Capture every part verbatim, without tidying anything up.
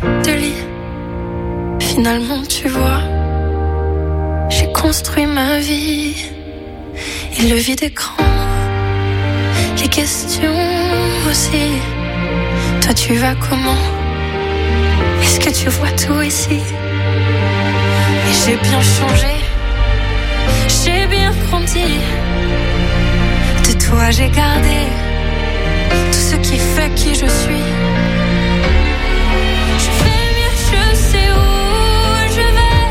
de lit. Finalement, tu vois, j'ai construit ma vie. Et le vide écran, les questions aussi. Toi, tu vas comment? Est-ce que tu vois tout ici? Et j'ai bien changé, j'ai bien grandi. De toi, j'ai gardé tout ce qui fait qui je suis. Je fais mieux, je sais où je vais.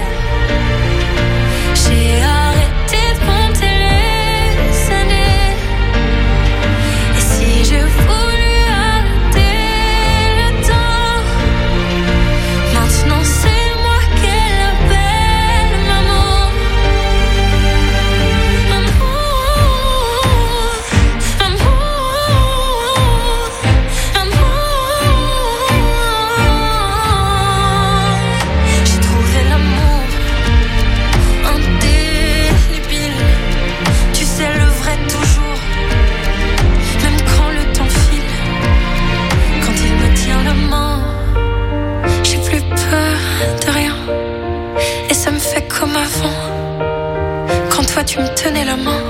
J'ai arrêté de compter les années. Et si je voulais arrêter le temps, maintenant c'est moi qu'elle appelle maman. Maman, maman, maman. J'ai trouvé l'amour indélébile. Tu sais le vrai toujours, même quand le temps file. Quand il me tient la main, j'ai plus peur de rien. Et ça me fait comme avant, quand toi tu me tenais la main.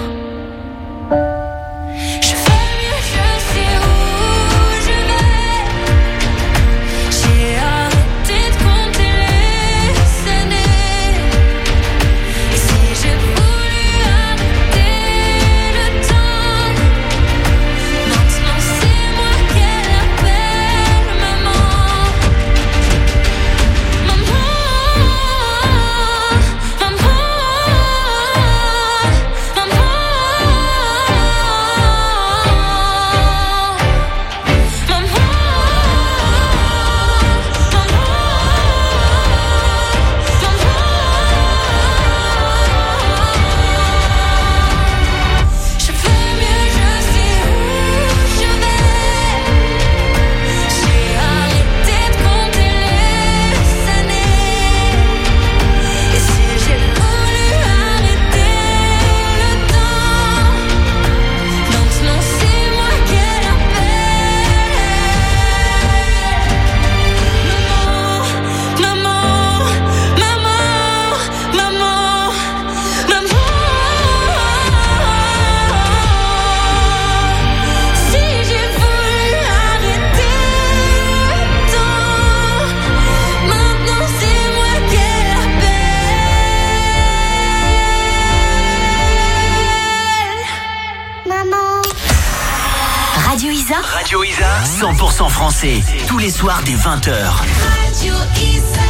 Je fais mieux, je sais où je vais. J'ai arrêté de compter les années. Et si j'ai voulu arrêter le temps, maintenant c'est moi qu'elle appelle maman. Maman, maman, maman, je fais mieux, je sais où je vais. J'ai arrêté de compter les années. Et si j'ai voulu arrêter le temps, maintenant c'est moi qu'elle appelle. Maman, maman, maman, maman, maman. Si j'ai voulu arrêter le temps, maintenant c'est moi qu'elle appelle. Maman. Radio Isa, Radio Isa, cent pour cent français, tous les soirs dès vingt heures. Radio Isa.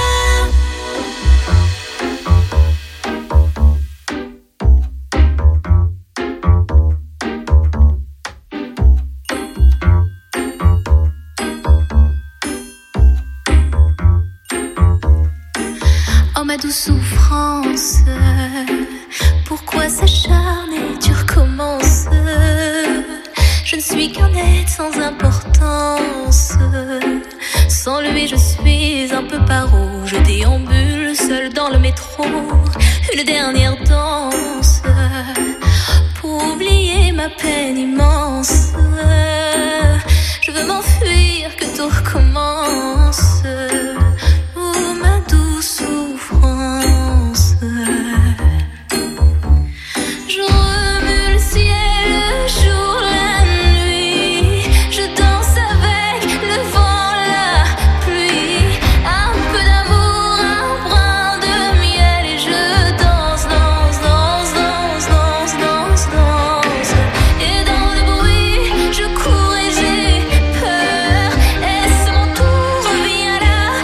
Oh ma douce souffrance, pourquoi s'acharner, tu recommences. Je ne suis qu'un être sans importance. Sans lui je suis un peu paro. Je déambule seul dans le métro. Une dernière danse pour oublier ma peine immense. Je veux m'enfuir, que tout recommence. Oh ma douce souffrance. Je remue le ciel, le jour, la nuit. Je danse avec le vent, la pluie. Un peu d'amour, un brin de miel. Et je danse, danse, danse, danse, danse, danse, danse. Et dans le bruit, je cours et j'ai peur. Et c'est mon tour, reviens là.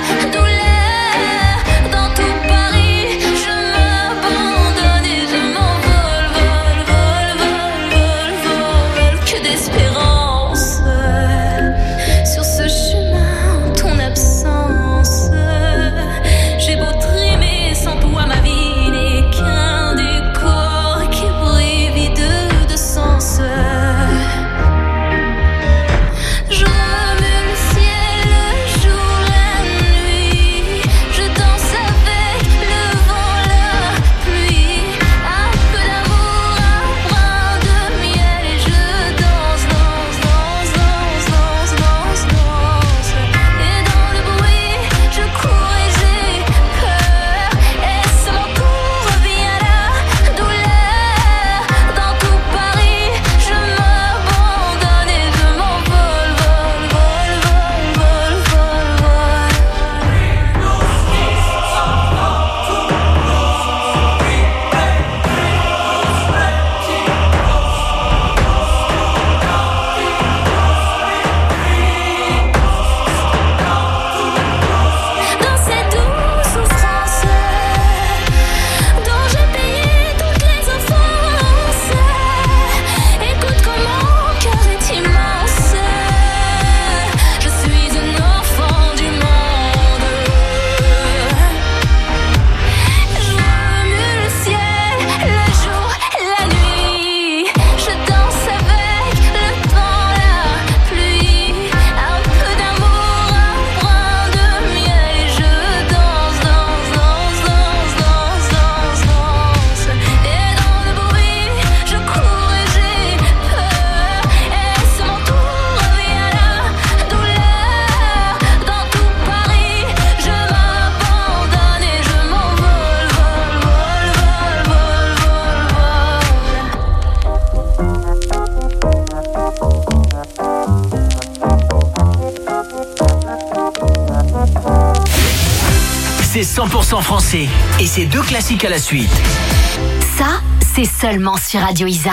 c'est cent pour cent français. Et c'est deux classiques à la suite. Ça, c'est seulement sur Radio Isa.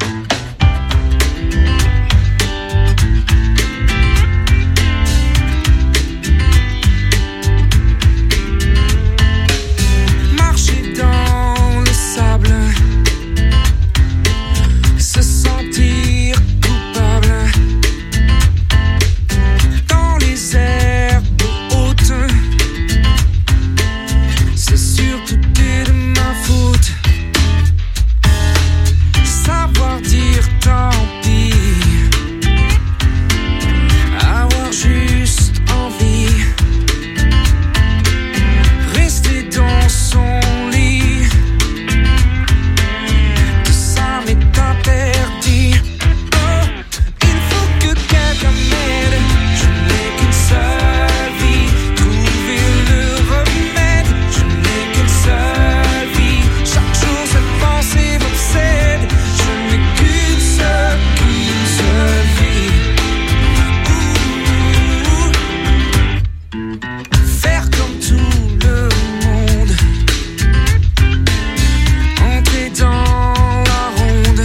Marcher dans le sable, se sentir coupable dans les herbes hautes, c'est surtout de ma faute. Savoir dire tant pis, avoir juste envie, rester dans son lit, tout ça m'est interdit. Oh, il faut que quelqu'un m'aide, je n'ai qu'une seule vie, trouver le remède, je n'ai qu'une seule vie, chaque jour cette pensée m'obsède, je n'ai qu'une seule, qu'une seule vie. Ouh. Faire comme tout le monde, entrer dans la ronde,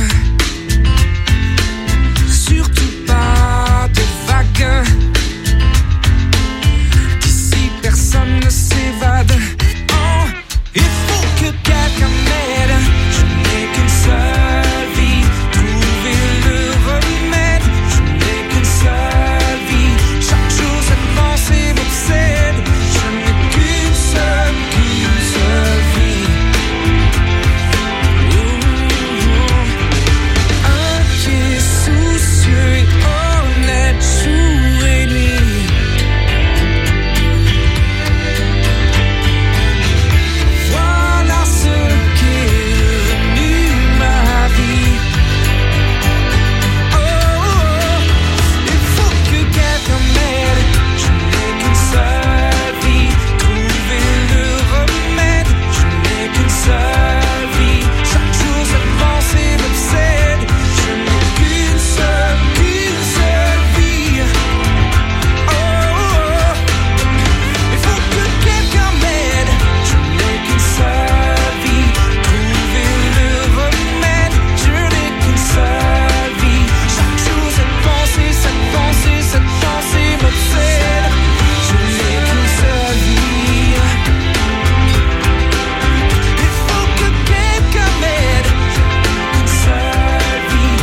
surtout pas de vagues, d'ici personne ne s'évade. Oh, il faut que quelqu'un m'aide, je n'ai qu'une seule vie, trouver le remède, je n'ai qu'une seule vie, chaque jour cette pensée m'obsède, je n'ai qu'une seule, qu'une seule vie. Ouh. Inquiet, soucieux et honnête, jour et nuit. Voilà ce qu'est devenu ma vie. Oh, oh, oh. Il faut que quelqu'un m'aide, je n'ai qu'une seule vie, trouver le remède, je n'ai qu'une seule vie, chaque jour cette pensée m'obsède, je n'ai qu'une seule, qu'une seule vie. Oh, oh, oh. Il faut que quelqu'un m'aide, je n'ai qu'une seule vie, trouver le remède, je n'ai qu'une seule vie, chaque jour cette pensée, cette pensée, cette pensée m'obsède, je n'ai qu'une seule vie. Il faut que quelqu'un m'aide, qu'une seule vie,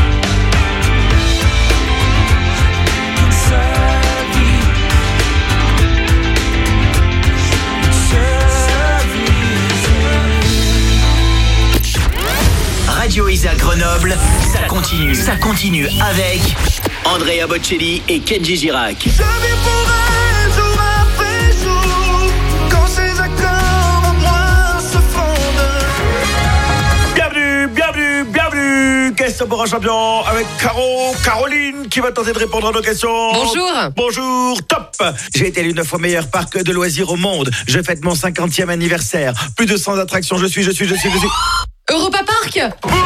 qu'une seule vie, une seule vie. Radio Isa Grenoble, ça continue. Ça continue avec Andrea Bocelli et Kenji Girac. Je vis pour elle jour après jour, quand ces accords en moi se fondent. Bienvenue, bienvenue, bienvenue. Question pour un champion avec Caro, Caroline qui va tenter de répondre à nos questions. Bonjour. Bonjour, top. J'ai été l'une des fois meilleur parc de loisirs au monde. Je fête mon cinquantième anniversaire. Plus de cent attractions. Je suis, je suis, je suis, je suis. Europa Park.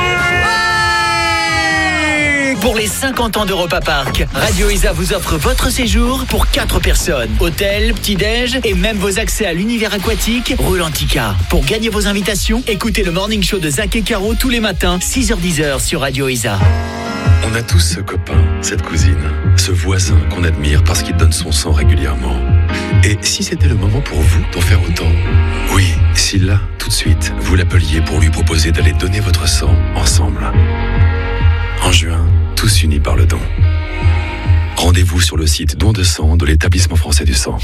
Pour les cinquante ans d'Europa Park, Radio Isa vous offre votre séjour pour quatre personnes. Hôtel, petit-déj et même vos accès à l'univers aquatique Rulantica. Pour gagner vos invitations, écoutez le Morning Show de Zach et Caro tous les matins, six heures dix sur Radio Isa. On a tous ce copain, cette cousine, ce voisin qu'on admire parce qu'il donne son sang régulièrement. Et si c'était le moment pour vous d'en faire autant? Oui, si là, tout de suite, vous l'appeliez pour lui proposer d'aller donner votre sang ensemble. En juin, tous unis par le don. Rendez-vous sur le site Don de sang de l'Établissement français du sang.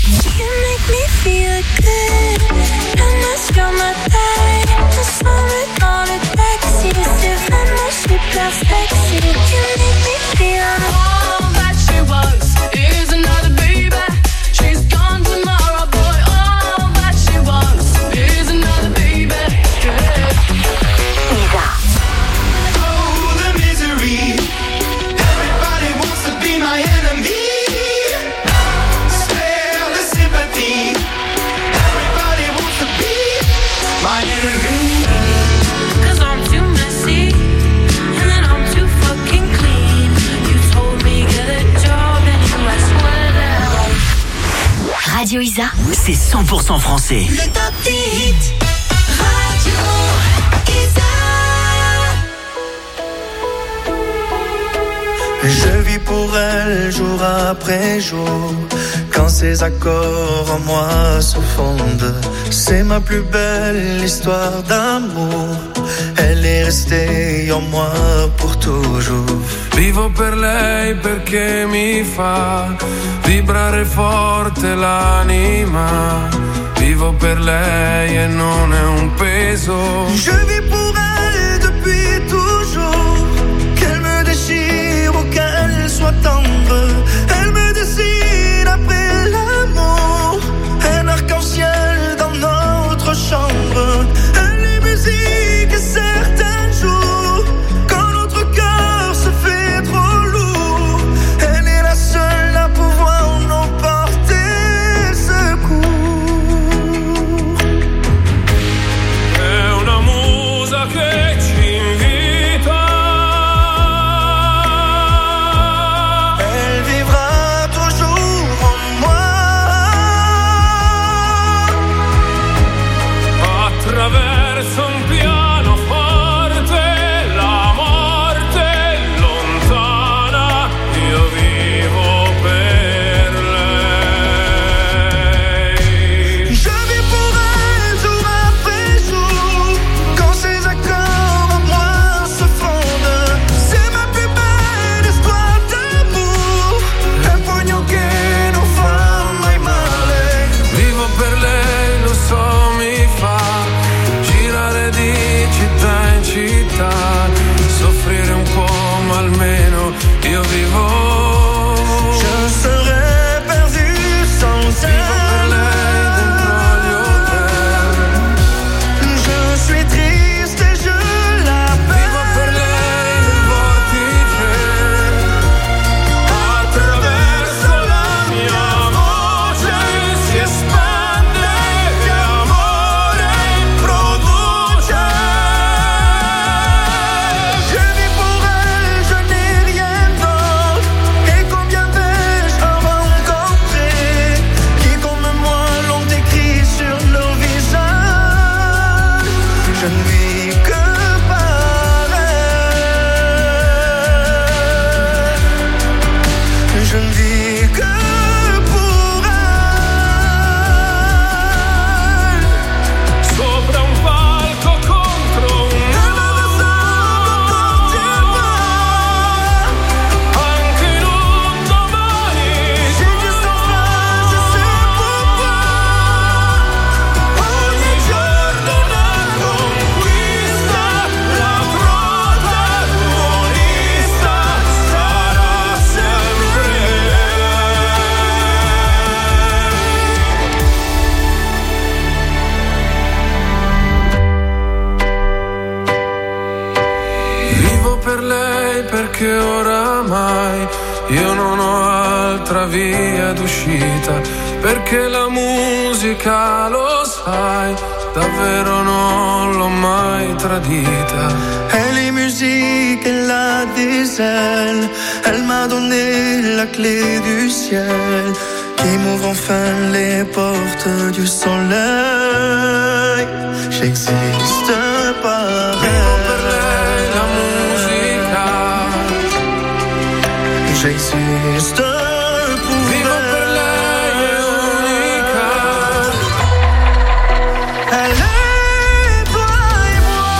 My enemy, spare the sympathy. Radio Isa, c'est cent pour cent français. Le top des hits Radio Isa. Je vis pour elle jour après jour. Quand ces accords en moi se fondent, c'est ma plus belle histoire d'amour. Elle est restée en moi pour toujours. Vivo per lei perché mi fa vibrare forte l'anima. Vivo per lei e non è un peso. Je vis pour elle depuis toujours. Qu'elle me déchire ou qu'elle soit tendre, elle me dessine après l'amour. Un arc-en-ciel dans notre chambre. Elle est musique et certains jours, quand notre cœur se fait trop lourd, elle est la seule à pouvoir nous porter secours. È una musa che ci invita. Elle vivra toujours en moi. Attraverso un pianoforte, la morte è lontana, io vivo per lei. Je vis pour elle jour après jour. Quand ces accords en moi se fondent, c'est ma plus belle histoire d'amour. Un pugno che non fa mai male. Vivo per lei, lo so, mi fa girare di città in città, soffrire un po', ma almeno io vivo. Je serais perdu sans Vivo per lei dentro gli elle. hotel. Je suis triste et je Vivo per l'appelle. lei nel vortice. Attraverso la mia voce si espande e amore produce. Je vis pour elle, je n'ai rien d'autre. Et combien vais-je en rencontrer qui comme moi l'ont écrit sur leur visage. Je ne vis que par elle. Je ne vis que pour elle. Sopra un palco contro un muro, anche in un domani. J'ai juste en phrase, je sais pourquoi. Ogni giorno una conquista, la protagonista sarà sempre lei. Vivo per lei perché oramai io non ho altra via d'uscita, perché la musica, lo sai, davvero non l'ho mai tradita. Elle est musique, elle a des ailes. Elle m'a donné la clé du ciel qui m'ouvre enfin les portes du soleil. J'existe par Vivo per elle. lei la musica. J'existe pour Vivo elle. per lei è unica. Elle est toi et moi.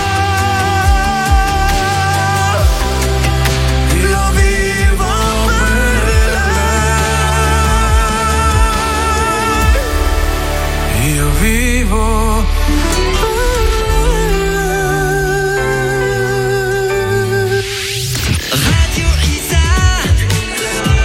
Io vivo per lei. Io vivo. Radio Isa.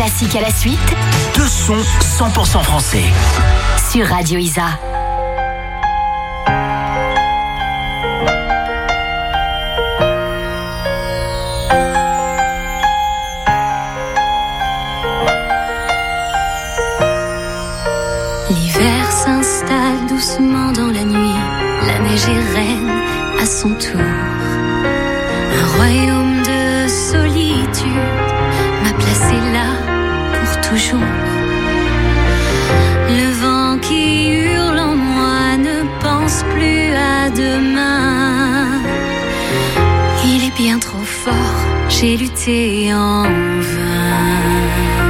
classiques à la suite. Deux sons cent pour cent français. Sur Radio Isa. L'hiver s'installe doucement dans la nuit. La neige est reine à son tour. Un royaume de solitude m'a placé là pour toujours. Le vent qui hurle en moi ne pense plus à demain. Il est bien trop fort, j'ai lutté en vain.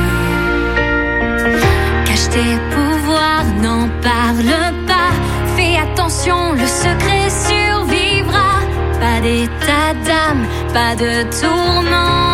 Cache tes pouvoirs, n'en parle pas. Fais attention, le secret survivra. Pas d'état d'âme, pas de tourment.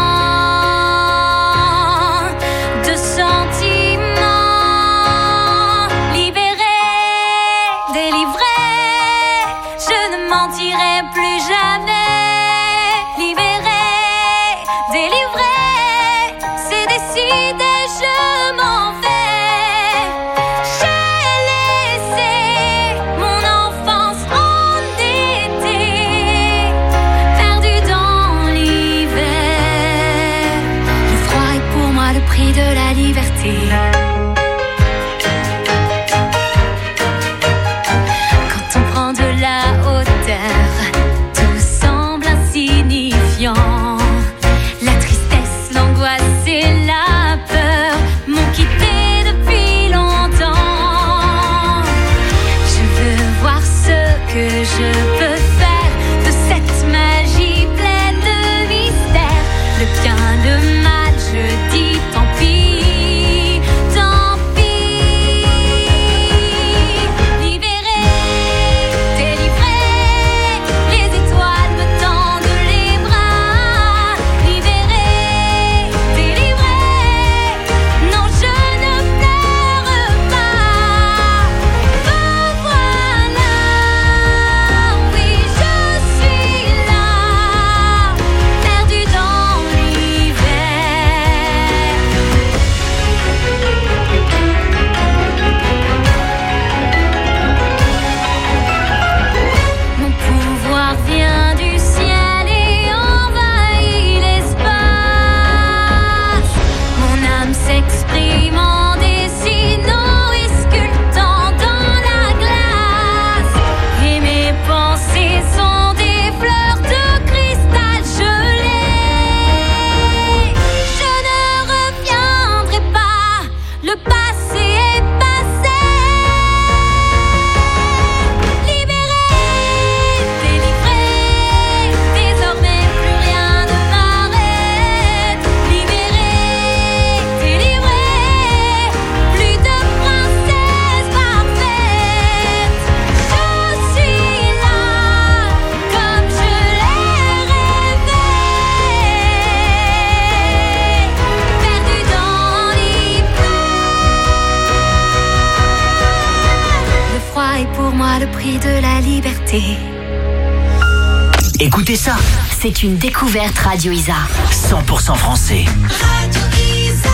Écoutez ça, c'est une découverte Radio Isa. cent pour cent français. Radio Isa.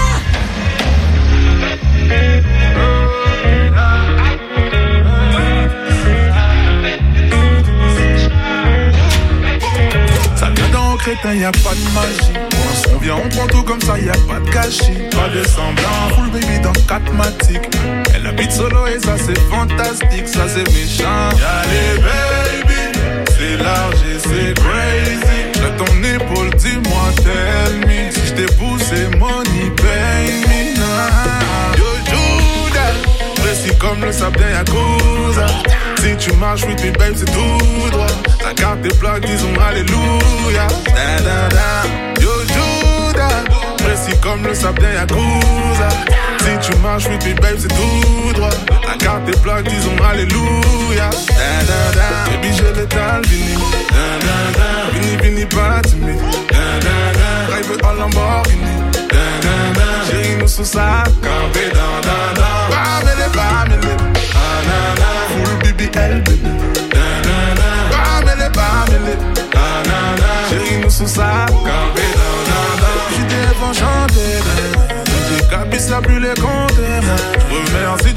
Ça vient d'un crétin, y a pas de magie. On vient, on prend tout comme ça, y a pas de gâchis. Pas de semblant, full baby dans quatre matiques. Elle habite solo et ça c'est fantastique, ça c'est méchant. Y'a les baby. C'est large et c'est crazy. J'ai ton épaule, dis-moi, tell me. Si j't'ai poussé, money, pay me. Nah. Yo, Judas, précis comme le sable d'un Yakuza. Si tu marches, oui, puis babe, c'est tout droit. Ta carte des plaques, disons alléluia. Da, da, da. Yo, Judas, précis comme le sable d'un Yakuza. Si tu marches, oui, puis babe, c'est tout droit. Ta carte des plaques, disons alléluia. Da, da, da. Baby, je l'étale, vini. Da, da, da. Vini, vini, pas timide. Da, da, da. Drive en Lamborghini. Da, da, da. Chérie, nous sous ça, campé, da, da, da. Bamele, bamele. Ah, da, da. Full B B L, baby. Da, da, da. Bamele, bamele. Ah, da, da. Chérie, nous sous ça, campé, da, da, da. J'étais enchanté, da, da.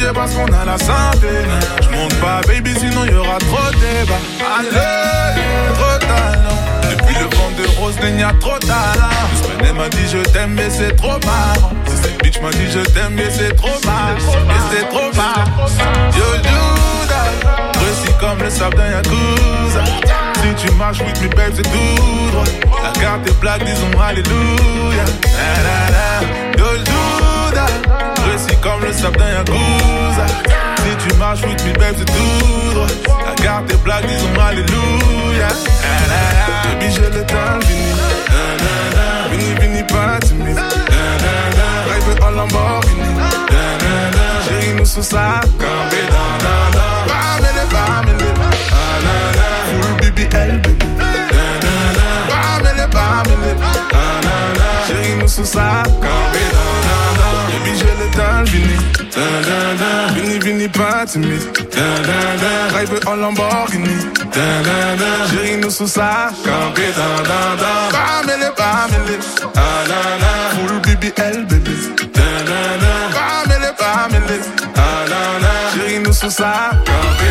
Dieu parce qu'on a la santé. Je monte pas baby sinon y'aura trop de débat. Allez, trop de talent. Depuis le vent de rose, il y a trop de talent. Spaney m'a dit je t'aime mais c'est trop marrant. Si cette bitch m'a dit je t'aime mais c'est trop marrant. Mais c'est trop marrant. Yo Judas, précis comme le sable d'un Yakuza. Si tu marches with me babe c'est tout droit. La carte est blague disons alléluia. Yo Judas, précis comme le sable d'un Yakuza. Si tu marches with me babe c'est tout droit. La carte est blague disons alléluia. Baby j'ai le temps fini. Vini vini pas timide. Rêve en Lamborghini. Chérie nous sous sa campé. Bamele bamele. Full B B L baby. Bamele bamele. Chérie nous sous sa campé. Baby j'ai le temps fini. Vini vini pas timide. Rêve en Lamborghini. Chérie nous sous sa campé. Bamele bamele. Full B B L baby. Bamele bamele. Chérie nous sous sa campé.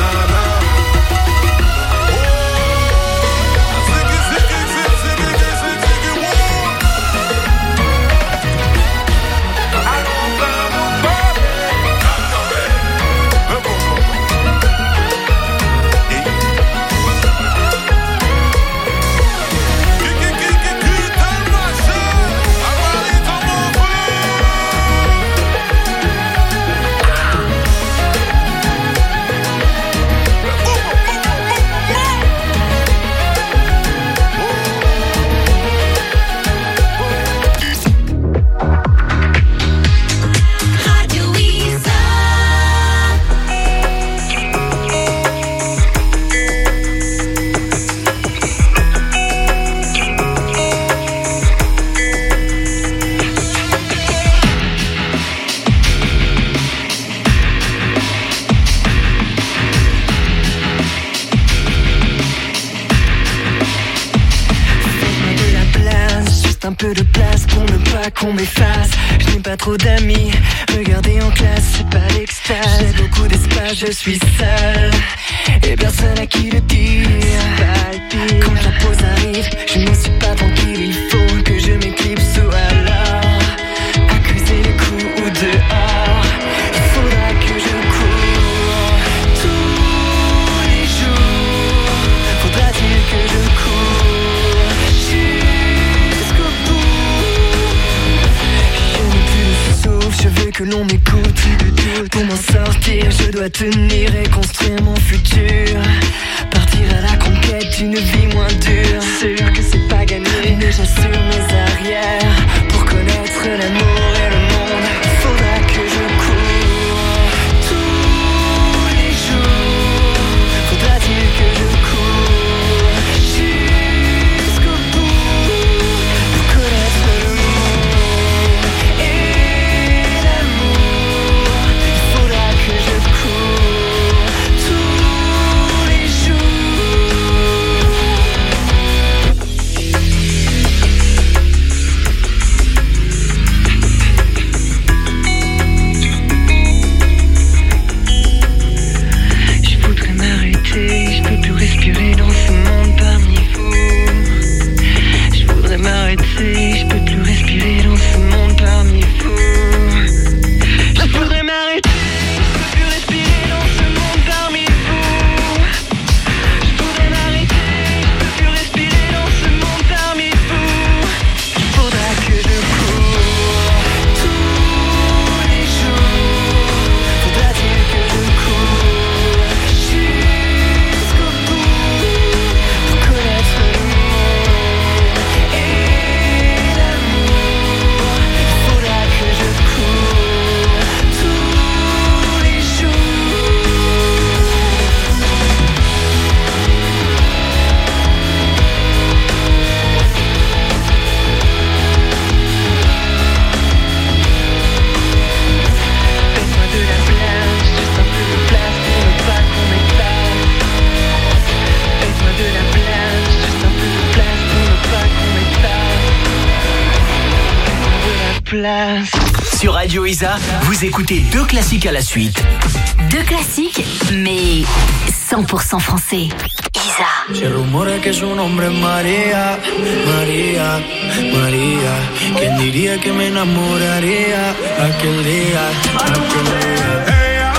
Un peu de place pour ne pas qu'on m'efface. Je n'ai pas trop d'amis, regardez en classe, c'est pas l'extase. J'ai beaucoup d'espace, je suis seule et personne à qui le dire. Quand la pause arrive, je ne suis pas tranquille. Il faut que je m'éclipse ou alors accuser les coups ou dehors. Il faudra que je cours tous les jours. Faudra-t-il que je cours jusqu'au je veux que l'on m'écoute. Pour m'en sortir, je dois tenir et construire mon futur. Partir à la conquête d'une vie moins dure. Sûr que c'est pas gagné, mais j'assure mes arrières. Pour connaître l'amour et le monde, il faudra que je cours tous les jours. Faudra-t-il que je cours jusqu'au bout pour connaître le monde et l'amour. Il faudra que je cours tous les jours. Je voudrais m'arrêter, je peux plus respirer dans ce monde parmi vous. Je voudrais m'arrêter, je peux plus respirer dans ce monde parmi vous. Je voudrais m'arrêter, je peux plus respirer dans ce monde parmi vous. Je voudrais m'arrêter, je peux plus respirer dans ce monde parmi vous. Il faudra que je cours tous les jours. Faudra-t-il que je cours jusqu'au bout pour connaître le monde et l'amour. Il faudra que je cours tous les jours. Faites-moi de la place, juste un peu de place pour ne pas qu'on m'éclate. Faites-moi de la place, juste un peu de place pour ne pas qu'on m'éclate. Faites-moi de la place. Sur Radio Isa, vous écoutez deux classiques à la suite. Deux classiques, mais cent pour cent français. Isa. Se rumora que su nombre es María, María, María. ¿Quién diría que me enamoraría aquel día, aquel día?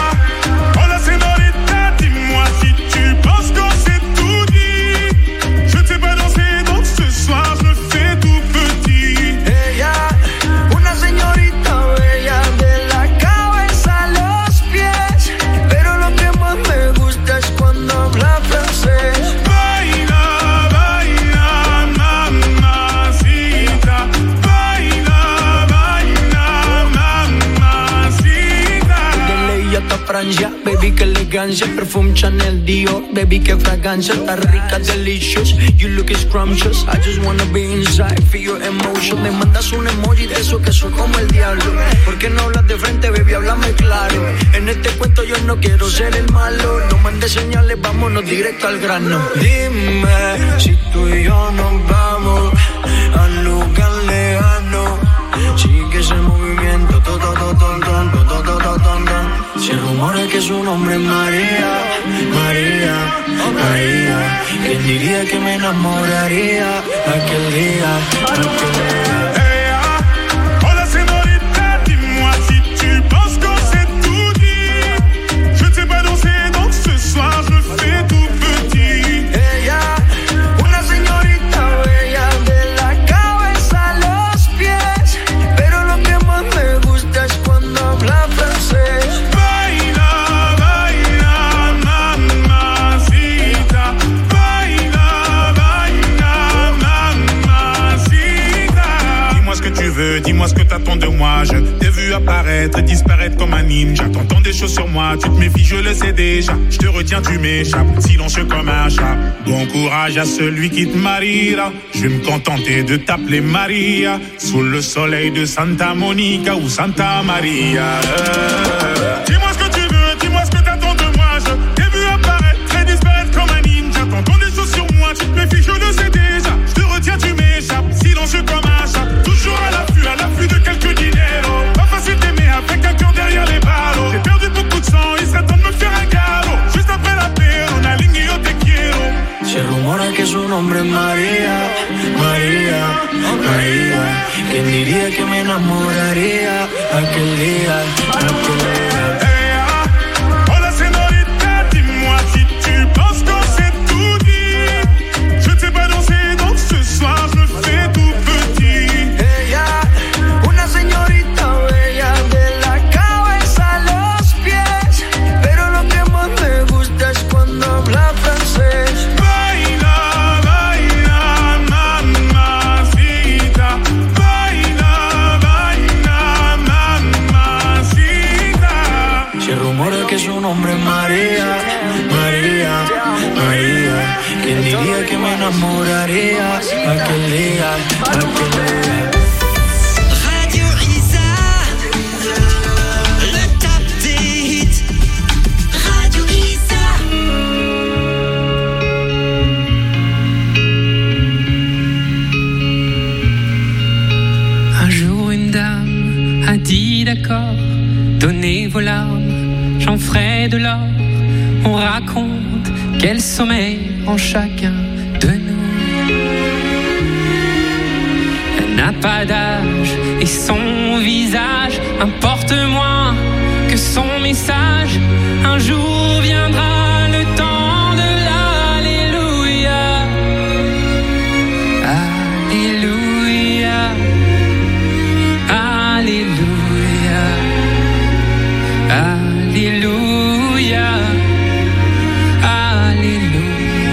Francia, baby, que elegancia, perfume Chanel, Dior, baby, que fragancia, está rica, delicious, you look scrumptious, I just wanna be inside, feel your emotion, me mandas un emoji de eso que soy como el diablo, ¿por qué no hablas de frente, baby, háblame claro, en este cuento yo no quiero ser el malo, no mandes señales, vámonos directo al grano, dime, si tú y yo nos vamos al lugar lejano, sigue ese movimiento, todo, todo, todo, todo, todo, todo, todo. Se rumora que su nombre es María, María, María. ¿Quién diría que me enamoraría aquel día, aquel día? Dis-moi ce que t'attends de moi. Je t'ai vu apparaître et disparaître comme un ninja. T'entends des choses sur moi, tu te méfies, je le sais déjà. Je te retiens, tu m'échappes, silencieux comme un chat. Bon courage à celui qui te mariera. Je vais me contenter de t'appeler Maria. Sous le soleil de Santa Monica ou Santa Maria. euh. Dis-moi ce que tu veux, dis-moi ce que t'attends de moi. Je t'ai vu apparaître et disparaître comme un ninja. T'entends des choses sur moi, tu te méfies, je le sais déjà. Je te retiens, tu m'échappes, silencieux comme un chat. Toujours à l'affût, à l'affût de quelques dineros. Pas facile d'aimer avec un cœur derrière les barreaux. J'ai perdu beaucoup de sang, il serait temps de me faire un galop. Juste après la paix, on a ligné au te quiero. Se rumora que su nombre es María, María, María. ¿Quién diría que me enamoraría aquel día, aquel día? Hola señorita, dis-moi si tu penses qu'on s'est tout dit. Je ne sais pas danser, donc ce soir je fais tout petit. Una señorita bella de la cabeza a los pies, pero lo que más me gusta es cuando habla francés. Baila, baila, mamacita. Baila, baila, mamacita. Se rumora que su nombre es María, María, María. ¿Quién diría que me enamoraría aquel día, aquel día? Dit d'accord, donnez vos larmes, j'en ferai de l'or. On raconte quel sommeil en chacun de nous. Elle n'a pas d'âge et son visage importe moins que son message. Un jour viendra le temps de l'Alléluia. Alléluia. Alléluia, Alléluia, Alléluia.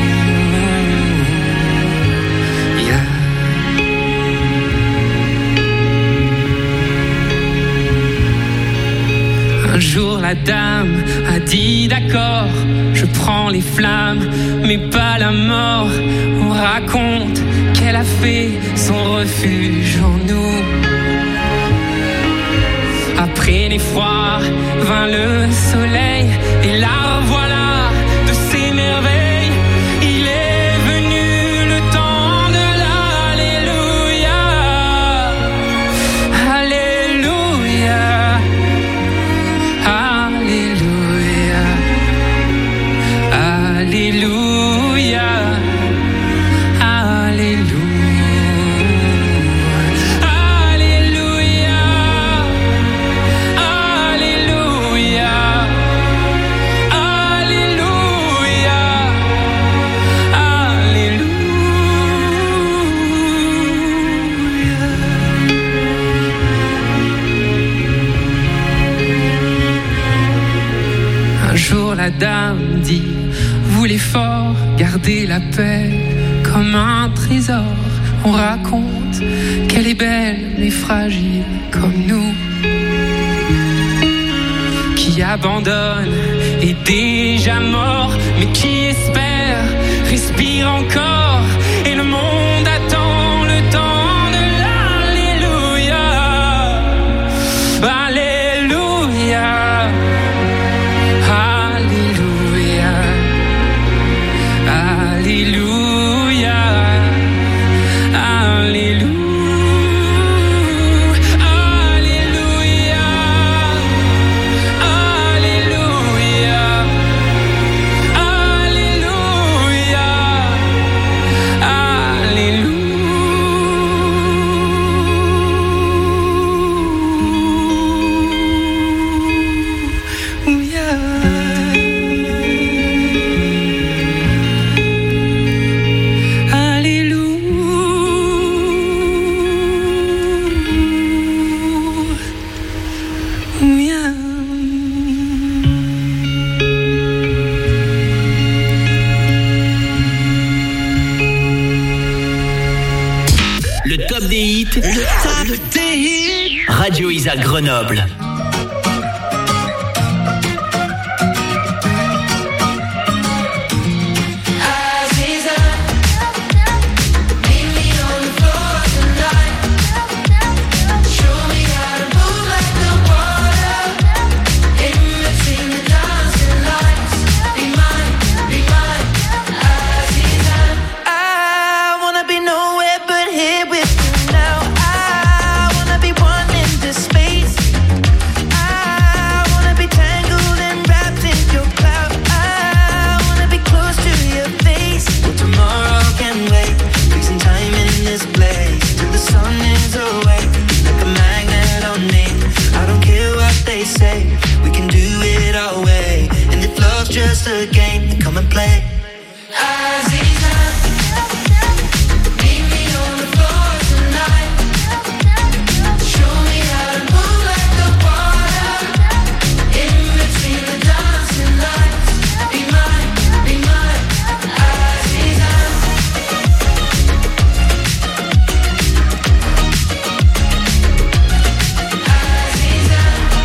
Un jour la dame a dit d'accord, je prends les flammes, mais pas la mort. On raconte qu'elle a fait son refuge en nous. Après l'effroi vint le soleil, et la revoilà de ses merveilles. Il est venu le temps de l'Alléluia. Alléluia. Un jour la dame dit, voulez fort garder la paix comme un trésor. On raconte qu'elle est belle mais fragile comme nous, qui abandonne est déjà mort, mais qui espère respire encore, et le monde attend le temps de l'alléluia. Alléluia, alléluia, alléluia, alléluia. Le top des hits. Radio Isa Grenoble. Just a game, come and play. Aziza, meet me on the floor tonight. Show me how to move like the water. In between the dancing lights. Be mine, be mine, Aziza. Aziza.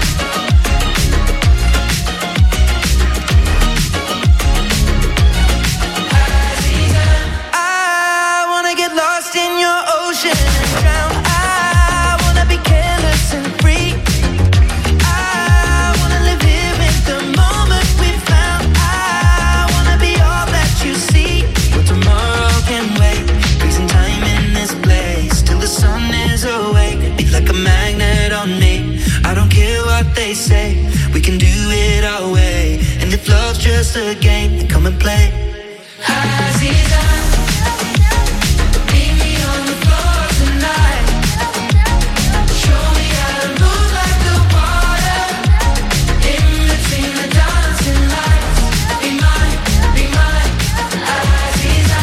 They say we can do it our way, and if love's just a game, then come and play. Aziza, meet me on the floor tonight. Show me how to move like the water. In between the dancing lights. Be mine, be mine, Aziza.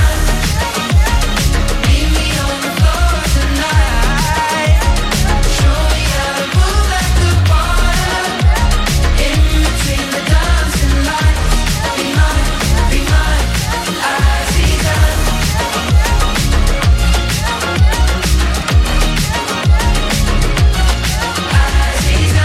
Meet me on the floor tonight. Show me how to move like the water. In between the dancing lights. Be mine, be mine, Aziza. Aziza.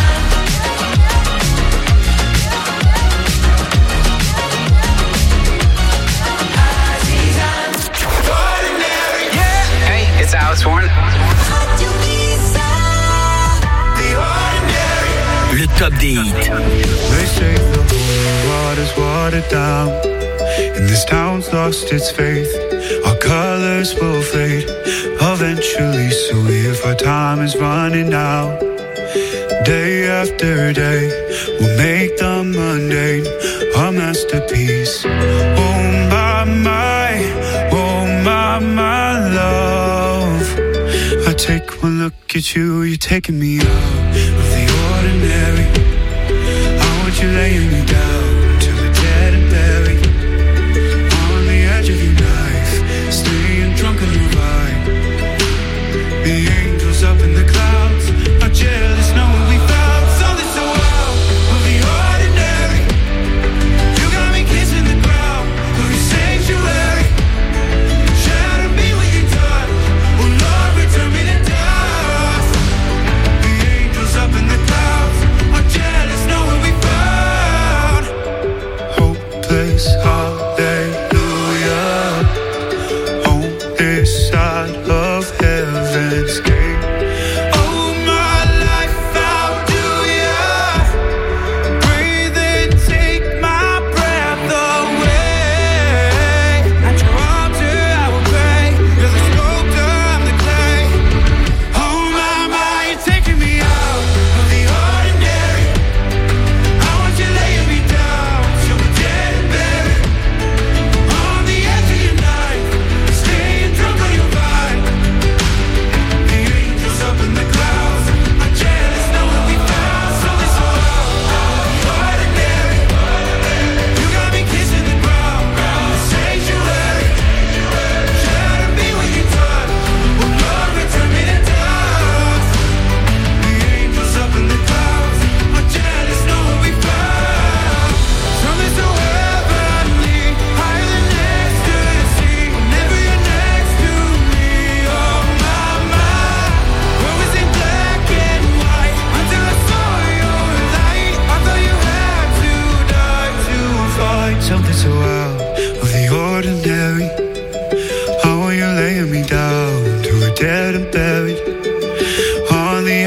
Aziza. Ordinary. Yeah. Hey, it's Alex Warren. Le top des hits. They say the whole world is watered down, and this town's lost its faith. Our colors will fade eventually, so if our time is running out, day after day, we'll make the mundane a masterpiece. Oh my, my, oh my, my love. I take one look at you, you're taking me out of the ordinary. I want you laying me down till we're dead and buried on the edge of your knife, staying drunk on your vibe. The angels up in the clouds are jealous knowing we found something so out of the ordinary.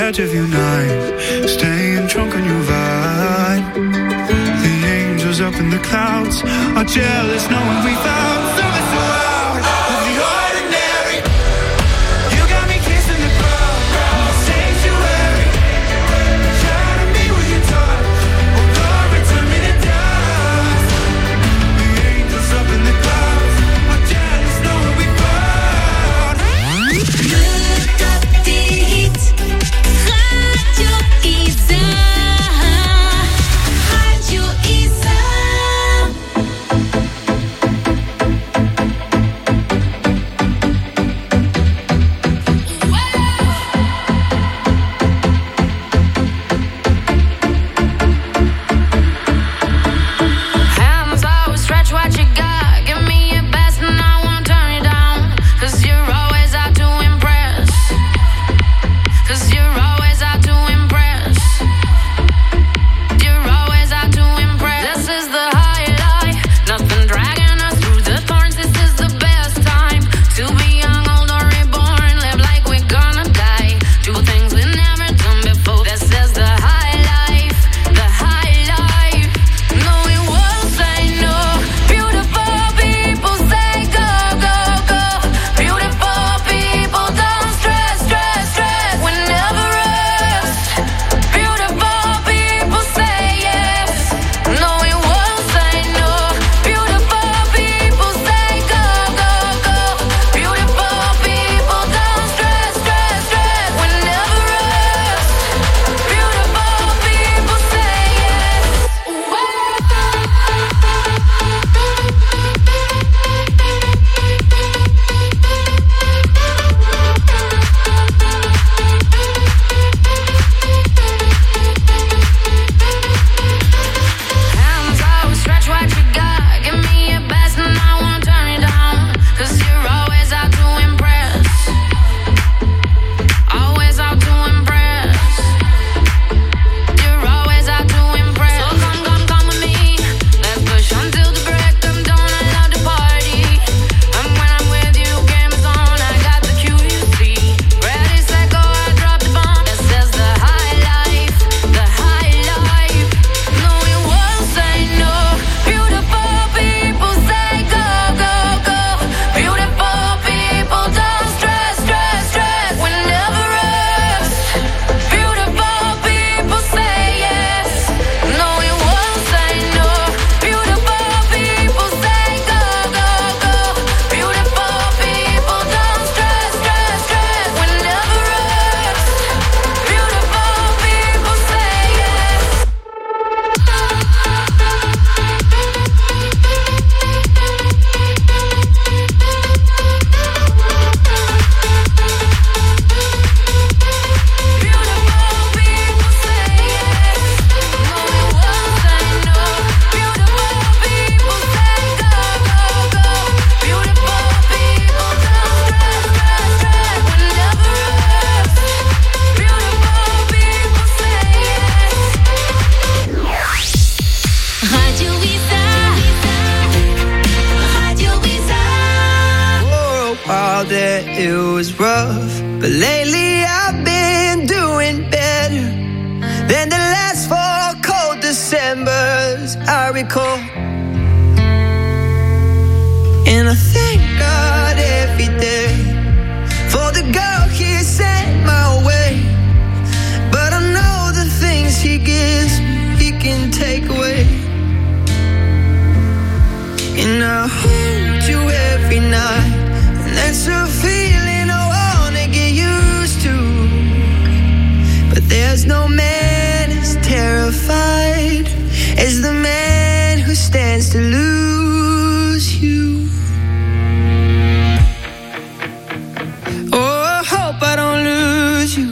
edge of your knife, staying drunk on your vibe. The angels up in the clouds are jealous knowing we found something so out of the ordinary. You got me kissing the ground, sanctuary. Shining me with your touch, oh Lord, turn me to dust. The angels up in the clouds are jealous knowing we found. Le top des hits, Radio Isa, Radio Isa. Hands out, stretch what you got. Give me your best and I won't turn you down. Cause you're always out to impress. Cause you're always out to impress. You're always out to impress. This is the highlight. Nothing dragging us through the thorns. This is the best time to be young, old, or reborn. Live like we're gonna die. Do things we've never done before. This is the high life. The high life. No, we won't say no. Beautiful people say go, go, go. Beautiful people don't stress, stress, stress. We never rest. Beautiful people say yes. No, we won't say no. Beautiful people say go, go, go. Beautiful people don't stress, stress, stress. We never rest. Beautiful people say Hands out, stretch what you got. Give me your best and I won't turn you down. Cause you're always out to impress. Always out to impress. You're always out to impress. So come, come, come with me. Let's push until the break of dawn. I love to party. And when I'm with you, game is on. I got the Q, you see. Ready, set, go, I drop the bomb. This is the high life. The high life. No, we won't say no. Beautiful people say go, go, go. Beautiful people don't stress, stress, stress. We never rest. Beautiful people say yes. No, we won't say no. Beautiful people say go, go, go. Beautiful people don't stress, stress, stress. We never rest. Beautiful people say yes. Radio Isa, Radio Isa. For a while there it was rough, but lately I've been doing better than the last four cold Decembers I recall. And I thank God every day for the girl He sent my way. But I know the things He gives me, He can take away. And I hold you every night, and that's a feeling I wanna get used to. But there's no man as terrified as the man who stands to lose you. Oh, I hope I don't lose you.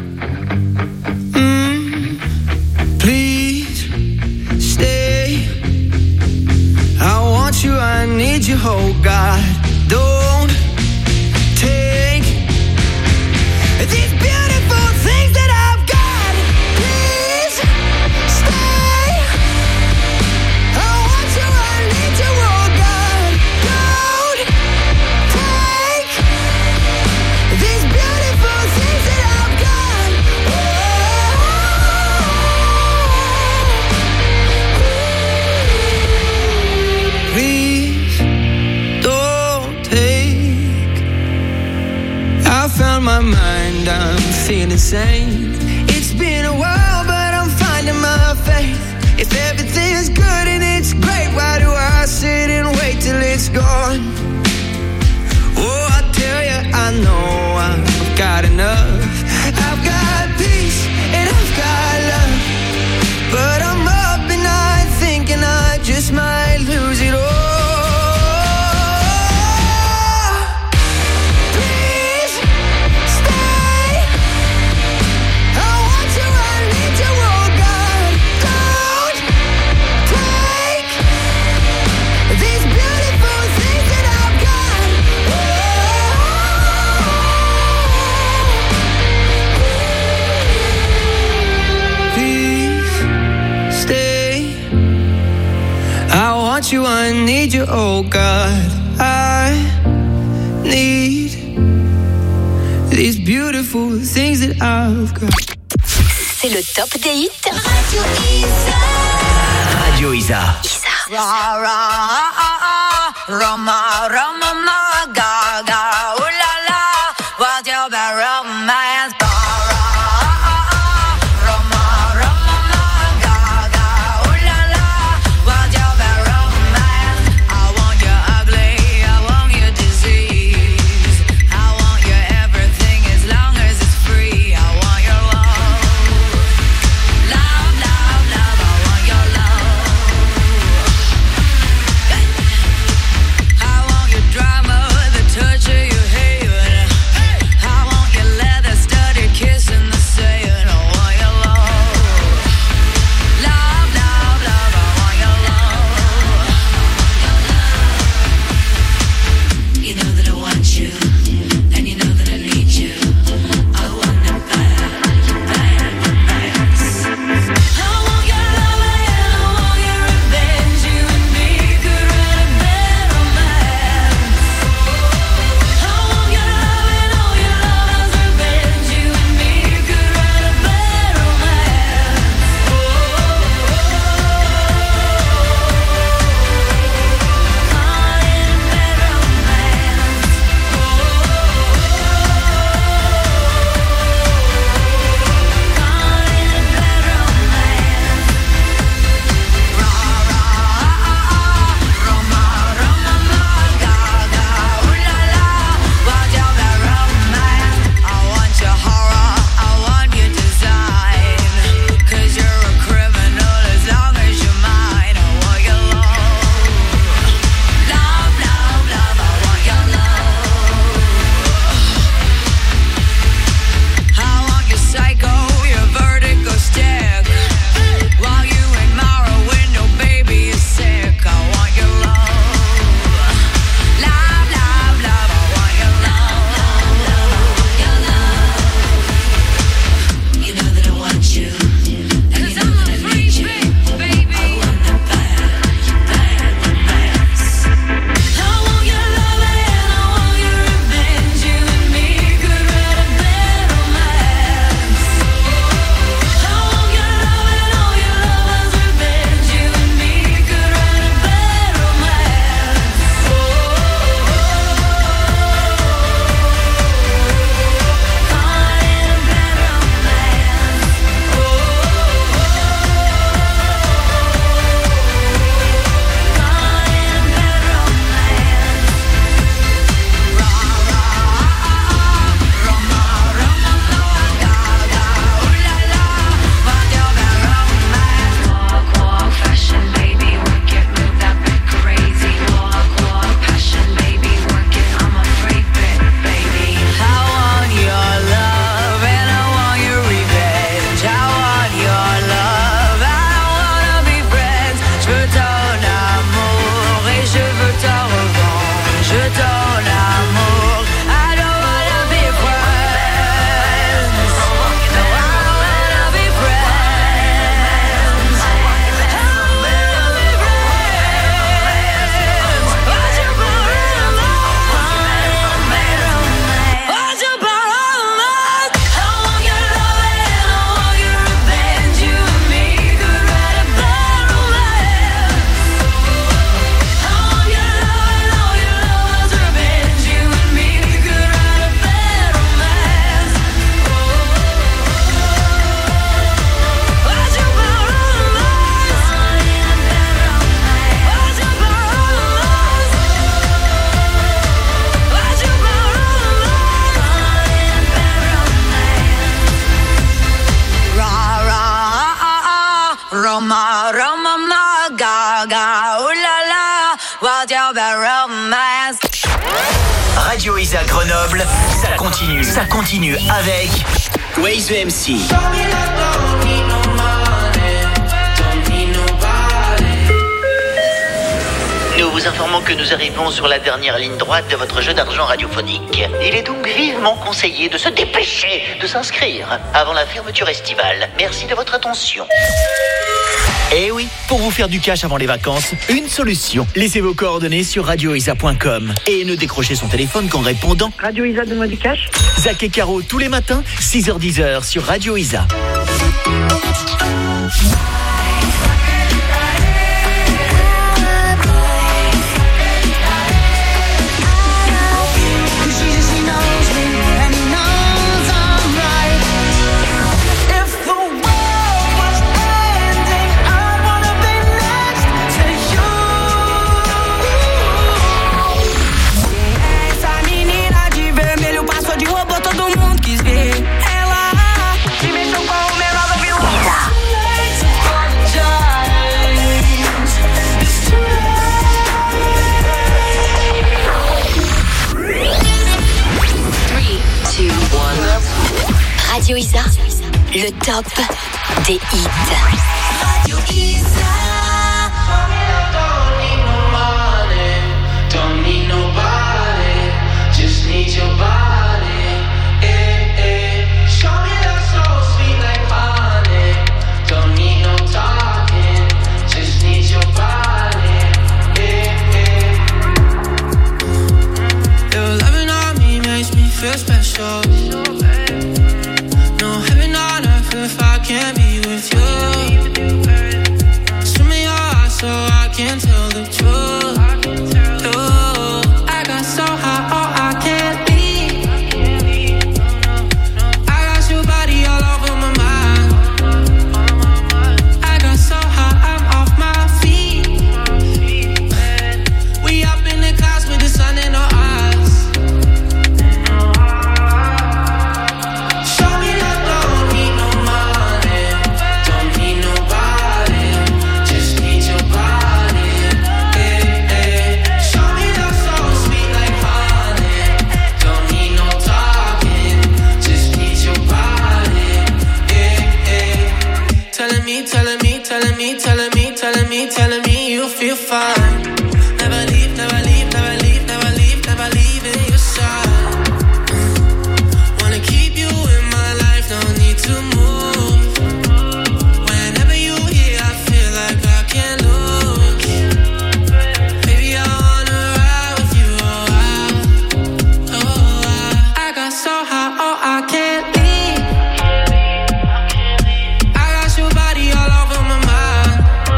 Mm, please stay. I want you, I need you, oh God. Don't take these beautiful things that I've got. Please stay. I want you, I need you, oh God. Don't take these beautiful things that I've got. Oh. feel insane. It's been a while, but I'm finding my faith. If everything's good and it's great, why do I sit and wait till it's gone? Oh, I tell you, I know I've got enough. I've got peace and I've got love, but I'm up at night thinking I just might lose it all. You, I need you, oh God, I need these beautiful things that I've got. C'est le top des hits. Radio Isa. Radio Isa. Isa. Ra ra ah Roma Roma ma ga ga ooh la la. What's your bad romance? Drama ma gaga, ooh la la, what's your bad romance? Radio Isa Grenoble, ça continue, ça continue avec Waze the M C. Nous vous informons que nous arrivons sur la dernière ligne droite de votre jeu d'argent radiophonique. Il est donc vivement conseillé de se dépêcher de s'inscrire avant la fermeture estivale. Merci de votre attention. Eh oui, pour vous faire du cash avant les vacances, une solution. Laissez vos coordonnées sur radio isa point com et ne décrochez son téléphone qu'en répondant Radio Isa, donne-moi du cash. Zach et Caro tous les matins, six heures dix sur Radio Isa. Radio Isa, le top des hits. Radio Isa. Don't need nobody, just need your body. Eh, eh. Show me that soul sweet like honey. Don't need no talking, just need your body. Eh, eh. Your loving on me makes me feel special. No heaven on earth if I can't be with you. Swim in your eyes so I can tell the truth. I got so high, oh, I can't leave. I got your body all over my mind. I got so high, I'm off my feet. We up in the clouds with the sun in our eyes. Show me that don't need no money, don't need nobody, just need your body. Eh, eh. Show me that soul sweet like honey. Don't need no talking, just need your body. Eh, eh. Telling me, telling me, telling me, telling me, telling me, telling me you feel fine. Never leave, never leave, never leave, never leave, never leave in your side. Wanna keep you in my life, no need to move. Whenever you here, I feel like I can't lose. Baby, I wanna ride with you, oh, I, oh, I. I got so high, oh, I can't leave. I got your body all over my mind.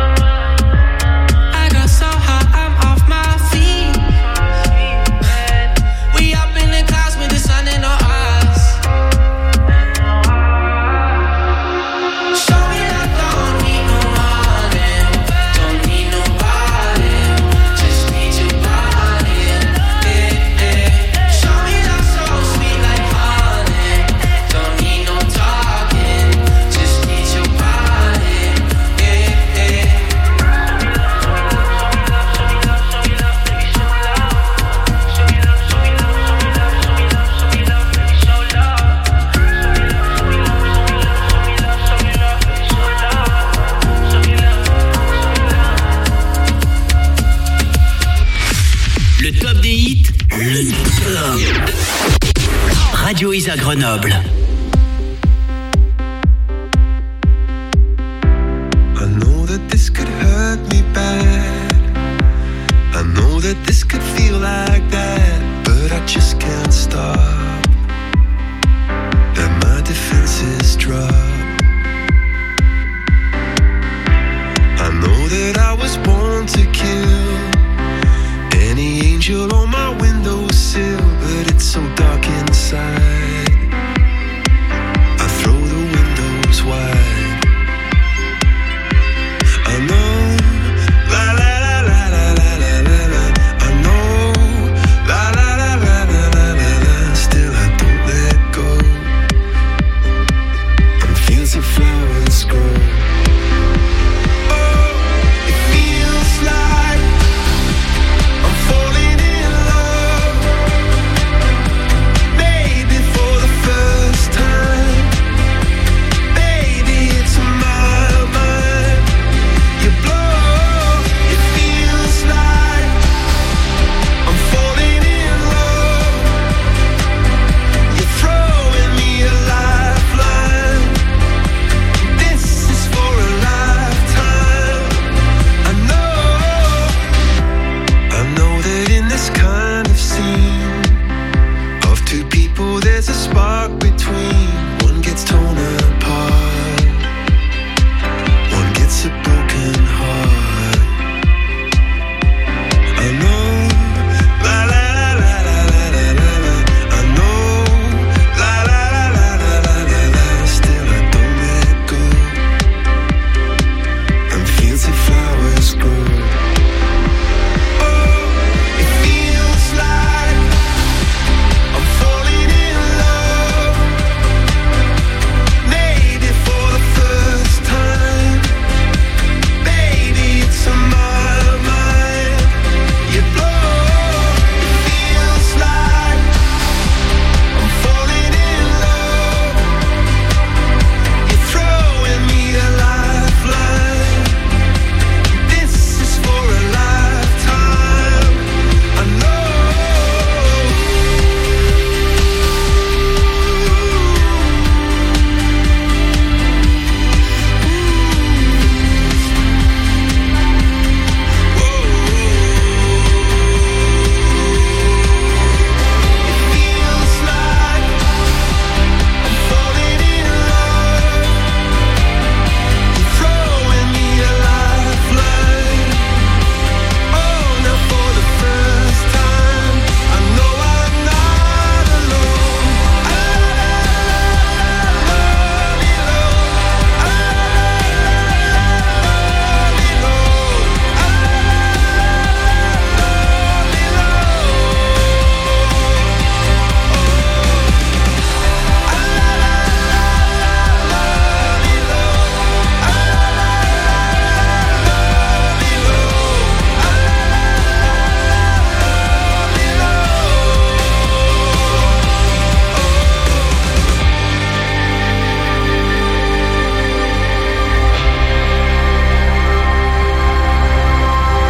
I got so high, I'm off my feet. We up in the clouds with the sun in our eyes. Show me that don't need no money, don't need nobody, just need your body. Eh, eh. Show me that soul sweet like honey. Don't need no talking, just need your body. Eh, eh. Le top des hits, le top. Radio Isa Grenoble.